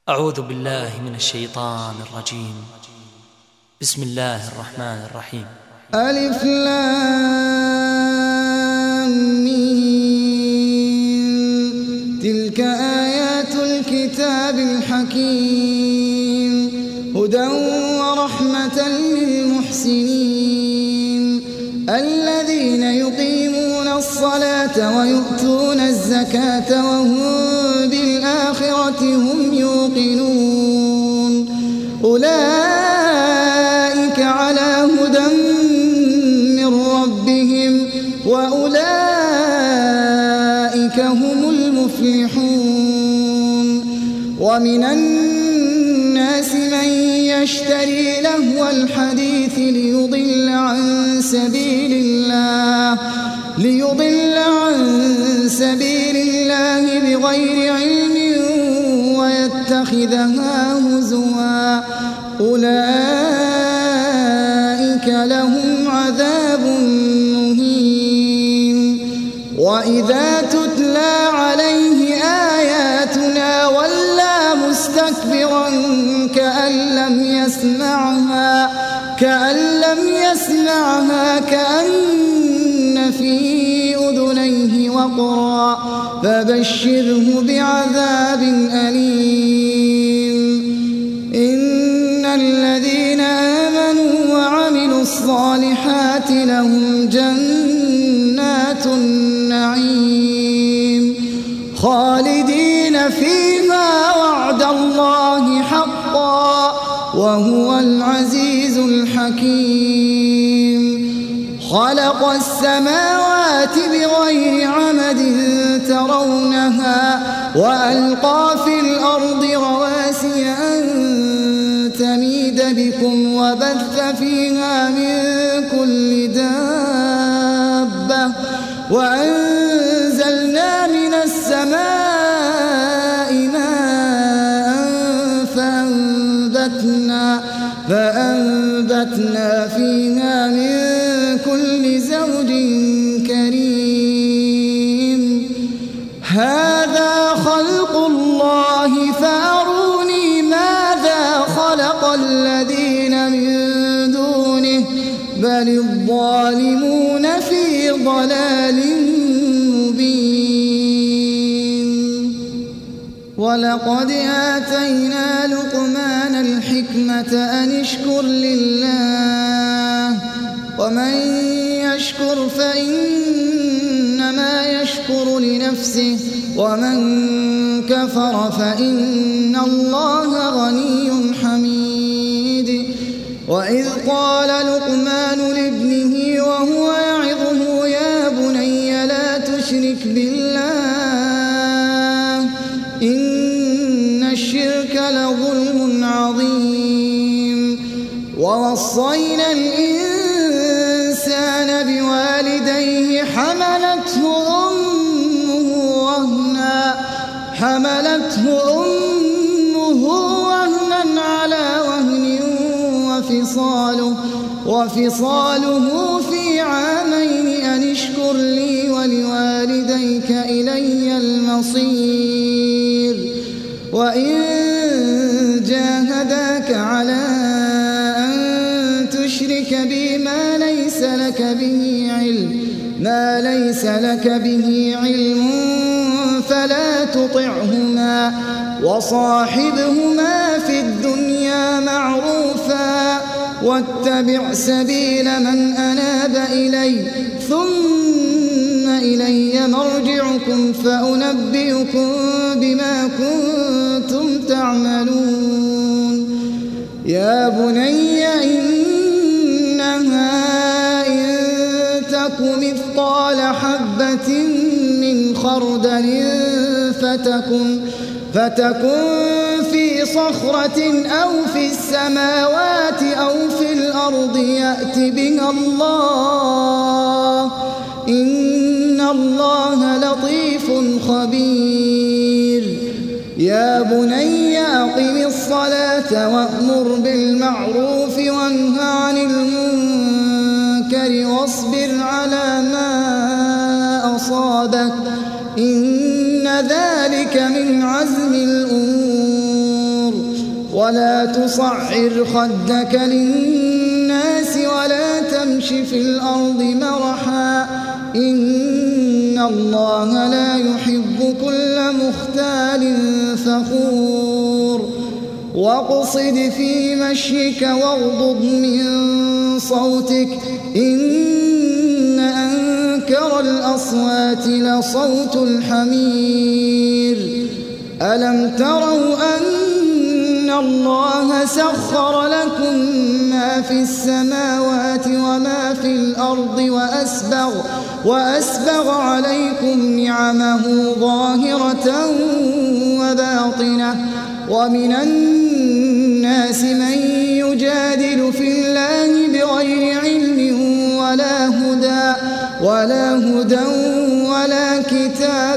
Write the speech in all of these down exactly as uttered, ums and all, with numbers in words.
أعوذ بالله من الشيطان الرجيم. بسم الله الرحمن الرحيم. ألف لام ميم. تلك آيات الكتاب الحكيم هدى ورحمة للمحسنين الذين يقيمون الصلاة ويؤتون الزكاة وهم بالآخرة هم يوقنون أولئك على هدى من ربهم وأولئك هم المفلحون. ومن الناس من يشتري لهو الحديث ليضل عن سبيل الله ليضل عن سبيل الله بغير علم ويتخذها هزوا أولئك لهم عذاب مهين. وإذا تتلى عليه آياتنا ولى مستكبرا كأن لم يسمعها كأن لم يسمعها كأن في أذنيه وقرا فبشره بعذاب أليم. إن الذين آمنوا وعملوا الصالحات لهم جنات النعيم خالدين فيها وعد الله حقا وهو العزيز الحكيم. خلق السماوات بغير عمد ترونها وألقى في الأرض رواسي أن تميد بكم وبث فيها من كل دابة وأنزلنا من السماء ماء فأنبتنا, فأنبتنا فيها من كل زوج كريم. هذا خلق الله فأروني ماذا خلق الذين من دونه بل الظالمون في ضلال مبين. ولقد آتينا لقمان الحكمة أن اشكر لله ومن يشكر فإنما يشكر لنفسه ومن كفر فإن الله غني حميد. وإذ قال لقمان لابنه وهو يعظه يا بني لا تشرك بالله إن الشرك لظلم عظيم. ووصينا الإنسان بوالديه حملته أمه وهنا حملته أمه وهنا على وهن وفصاله وفصاله في عامين أن اشكر لي ولوالديك إلي المصير. وإن جاهداك على أن تشرك بي ما ليس لك به علم ما ليس لك به علم فلا تطعهما وصاحبهما في الدنيا معروفا واتبع سبيل من أناب إلي ثم إلي مرجعكم فأنبئكم بما كنتم تعملون. يا بني إنها إن تك مثقال حبة من خردل فتكن, فتكن في صخرة أو في السماوات أو في الأرض يأت بها الله إن الله لطيف خبير. يا بني أقم الصلاة وأمر بالمعروف وانه عن المنكر واصبر على ما أصابك إن ذلك من عزم الأمور. ولا تصعر خدك للناس ولا تمش في الأرض مرحا إن الله لا يحب كل مختال فخور واقصد في مشيك واغضض من صوتك إن أنكر الأصوات لصوت الحمير ألم تروا أن الله سخر لكم ما في السماوات وما في الأرض وأسبغ, وأسبغ عليكم نعمه ظاهرة وباطنة ومن الناس من يجادل في الله بغير علم ولا هدى ولا هدى ولا كتاب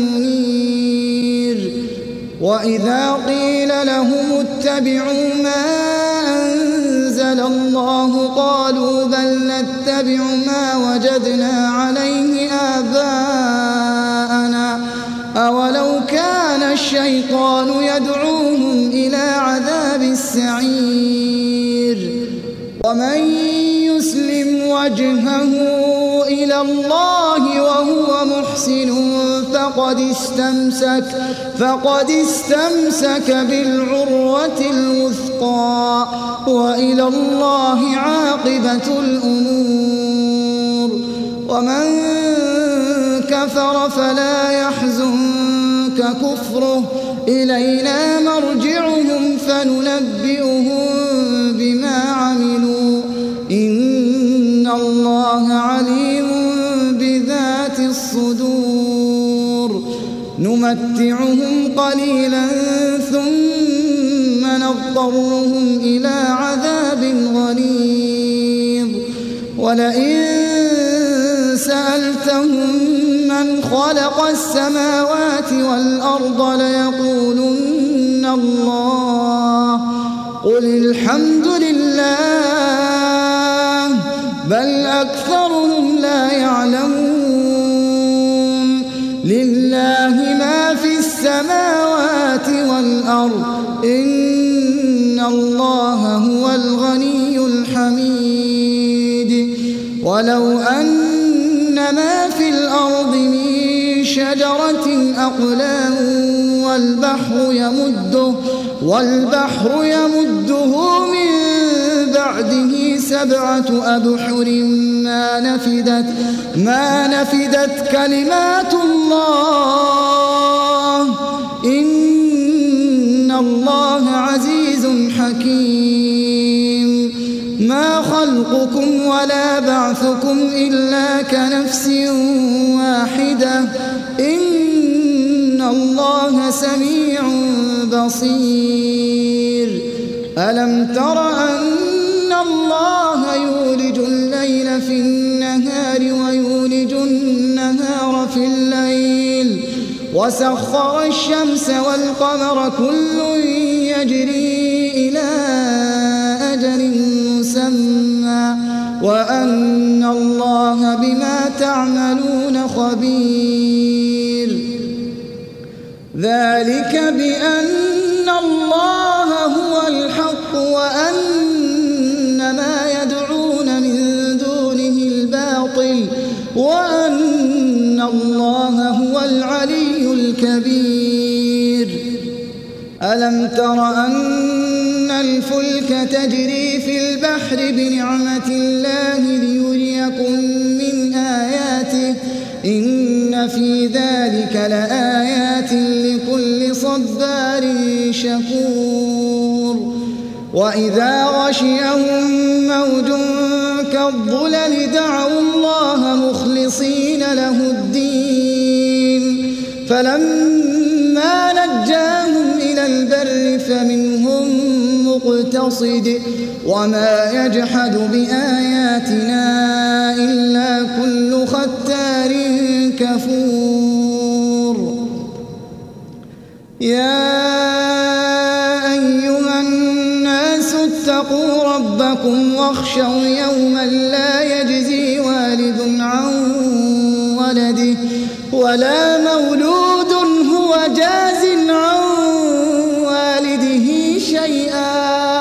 منير وإذا قيل لهم اتبعوا ما أنزل الله قالوا بل نتبع ما وجدنا عليه آباءنا أولو كان الشيطان يدعوهم إلى عذاب السعير ومن يسلم وجهه إلى الله وهو محسن فقد استمسك فقد استمسك بالعروة الوثقى وإلى الله عاقبة الأمور ومن كفر فلا يحزنك كفره إلينا مرجعهم فننبئهم بما عملوا إن الله عليم بذات الصدور نمتعهم قليلا ثم نضطرهم إلى عذاب غليظ ولئن سألتهم من خلق السماوات والأرض ليقولن الله قل الحمد لله بل أكثرهم لا يعلمون لله ما في السماوات والأرض إن الله هو الغني الحميد ولو أن ما في الأرض من شجرة أقلام والبحر يمده والبحر يمده من بعده سبعة أبحر ما نفدت ما نفدت كلمات الله إن الله عزيز حكيم ما خلقكم ولا بعثكم إلا كنفس واحدة إن الله سميع بصير ألم تر أن الله يولج الليل في النهار ويولج النهار في الليل وسخر الشمس والقمر كل يجري إلى أجل مسمى وأن الله بما تعملون خبير ذلك بأن الله هو الحق وأن ما يدعون من دونه الباطل وأن الله هو العلي الكبير ألم تر أن الفلك تجري في البحر بنعمة الله ليريكم من آياته إن في ذلك لآيات لكل صبار شكور وإذا غشيهم موج كالظلل دعوا الله مخلصين له الدين فلما نجاهم إلى البر فمنهم مقتصد وما يجحد بآياتنا إلا كل ختار كفور يا أيها الناس اتقوا ربكم واخشوا يوما لا يجزي والد عن ولده ولا مولود هو جاز عن والده شيئا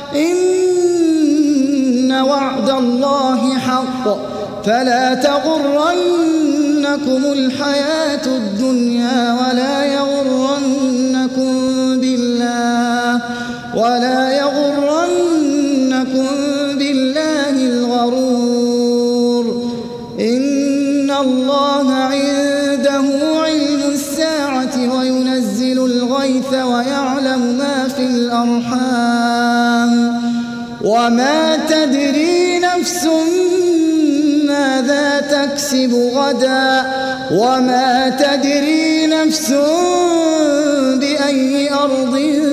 إن وعد الله حق فلا تغرنكم الحياة الدنيا ولا يغرنكم بالله ولا يغرنكم بالله الغرور إن الله عنده علم الساعة وينزل الغيث ويعلم ما في الأرحام وما تدري نفس ماذا تكسب غدا وما تدري نفس بأي أرض